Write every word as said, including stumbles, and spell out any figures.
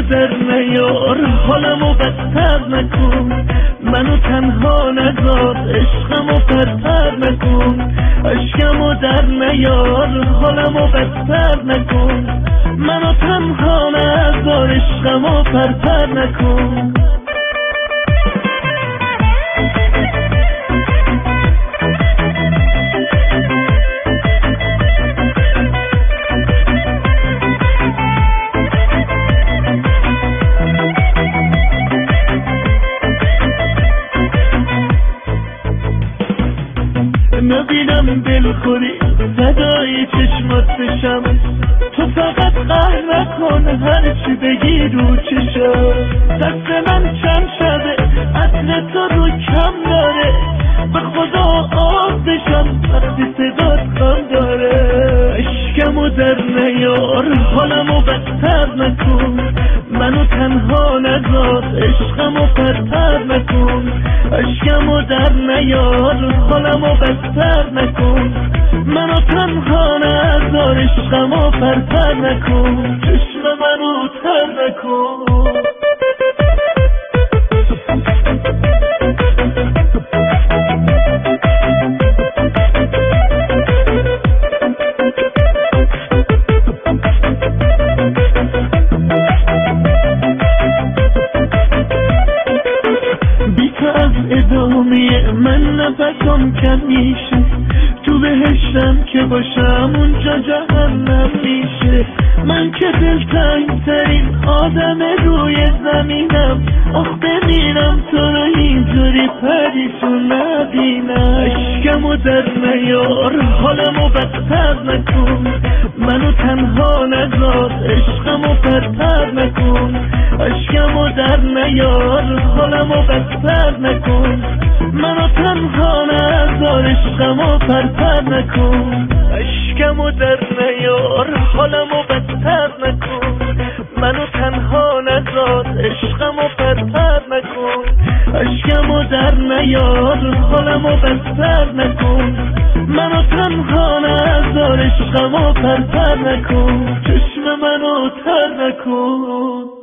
عشقمو در نیار حالمو بدتر نکن، منو تنها نذار عشقمو پرپر نکن. عشقمو در نیار حالمو بدتر نکن، منو تنها نذار عشقمو پرپر نکن. نبینم دلخوری صدای چشمات بشم، تو فقط قهر نکن هر چی بگی رو چشم. دست من چند شبه عطر تو رو کم داره، به خدا آب بشم وقتی صدات کم داره. عشقمو در نیار حالمو بدتر نکن، منو تنها نذار عشقمو پرپر نکن. عشقمو در نیار حالمو بدتر نکن، منو تنها نذار عشقمو پرپر نکن. چشم منو تر نکن. ادامه من نفسم کم میشه، تو بهشتم که باشم اونجا جهنم میشه. من که دلتنگ ترین آدم روی زمینم، آخ بمیرم تو رو اینجوری پریشون نبینم. عشقمو در نیار حالمو بدتر نکن، منو تنها نذار عشقمو پرپر نکن. عشقمو در نیار حالمو بدتر نکن، منو تنها نذار عشقمو پرپر نکن. عشقمو در نیار حالمو بدتر نکن، منو تنها نذار عشقمو پرپر نکن. عشقمو در نیار حالمو بدتر نکن، منو تنها نذار عشقمو پرپر نکن. چشم منو تر نکن.